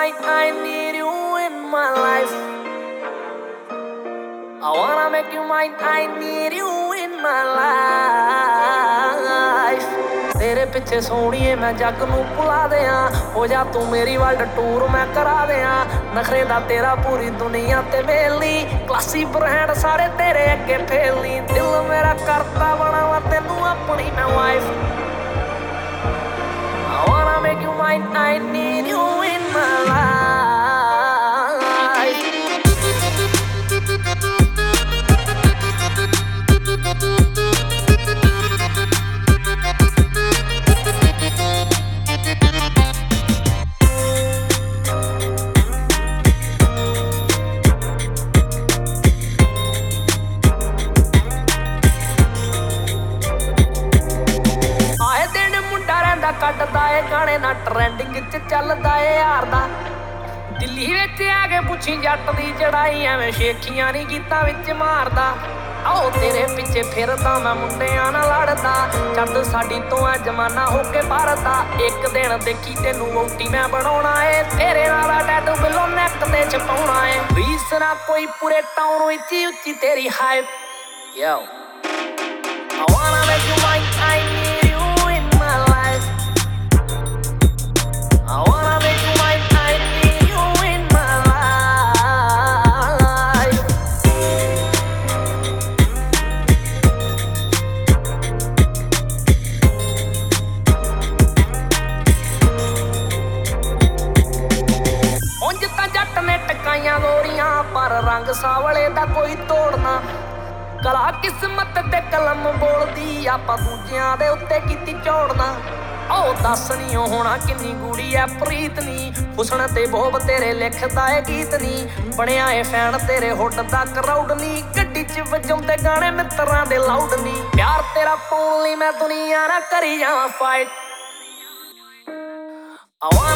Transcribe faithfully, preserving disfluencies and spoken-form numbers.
mine, I need you in my life. I wanna make you mine, I need you in my life. तेरे पिछे सोहणीए मैं जग नूं भुला दियां, हो जा तू मेरी वर्ल्ड टूर मैं करा दियां। नखरे दा तेरा पूरी दुनिया ते मेली, क्लासी ब्रांड सारे तेरे अगे फेली। दिल मेरा करता बनावा तेनू अपनी मैं wife. I wanna make you mine, I need you in my life. ਕੱਢਦਾ ਏ ਗਾਣੇ ਨਾ ਟ੍ਰੈਂਡਿੰਗ ਚ ਚੱਲਦਾ ਏ ਯਾਰ ਦਾ। ਦਿੱਲੀ ਵਿੱਚ ਆ ਕੇ ਪੁੱਛੀ ਜੱਟ ਦੀ ਚੜਾਈ, ਐਵੇਂ ਸ਼ੇਖੀਆਂ ਨੀ ਗੀਤਾਂ ਵਿੱਚ ਮਾਰਦਾ। ਆਓ ਤੇਰੇ ਪਿੱਛੇ ਫਿਰਦਾ ਮੈਂ ਮੁੰਡਿਆਂ ਨਾਲ ਲੜਦਾ, ਛੱਡ ਸਾਡੀ ਤੋਂ ਆ ਜਮਾਨਾ ਹੋ ਕੇ ਭਰਦਾ। ਇੱਕ ਦਿਨ ਦੇਖੀ ਤੈਨੂੰ ਵੋਟੀ ਮੈਂ ਬਣਾਉਣਾ ਏ, ਤੇਰੇ ਨਾਲ ਟੈਟੂ ਬਿੱਲੋ ਨੈਕ ਤੇ ਛਪਾਉਣਾ ਏ। ਰੀਸ ਨਾ ਕੋਈ ਪੂਰੇ ਟਾਊਨ ਵਿੱਚ ਉੱਚੀ ਤੇਰੀ hype. Yo, I wanna make you mine, I need you in my life. I wanna make you mine, I need you in my life. ਉਂਝ ਤਾਂ ਜੱਟ ਨੇ ਟਕਾਈਆਂ ਗੋਰੀਆਂ, ਪਰ ਰੰਗ ਸਾਵਲੇ ਦਾ ਕੋਈ ਤੋੜਨਾ। ਕਲਾ ਕਿਸਮਤ ਤੇ ਕਲਮ ਬੋਲਦੀ, ਆਪਾਂ ਦੂਜਿਆਂ ਦੇ ਉੱਤੇ ਕੀਤੀ ਝੋੜਨਾ। ਉਹ ਦੱਸ ਨੀ ਹੋਣਾ ਕਿੰਨੀ ਗੂੜੀ ਐ ਪ੍ਰੀਤ ਨੀ, ਹੁਸਨ ਤੇ ਬੋਬ ਤੇਰੇ ਲਿਖਦਾ ਏ ਗੀਤ ਨੀ। ਬਣਿਆ ਏ ਫੈਨ ਤੇਰੇ ਹੁੱਡ ਦਾ ਕਰਾਊਡ ਨੀ, ਗੱਡੀ ਚ ਵਜਾਉਂਦੇ ਗਾਣੇ ਮਿੱਤਰਾਂ ਦੇ ਲਾਊਡ ਨੀ। ਪਿਆਰ ਤੇਰਾ ਪਾਉਣ ਲਈ ਮੈਂ ਦੁਨੀਆ ਨਾਲ ਕਰੀ ਜਾਵਾਂ ਫਾਈਟ।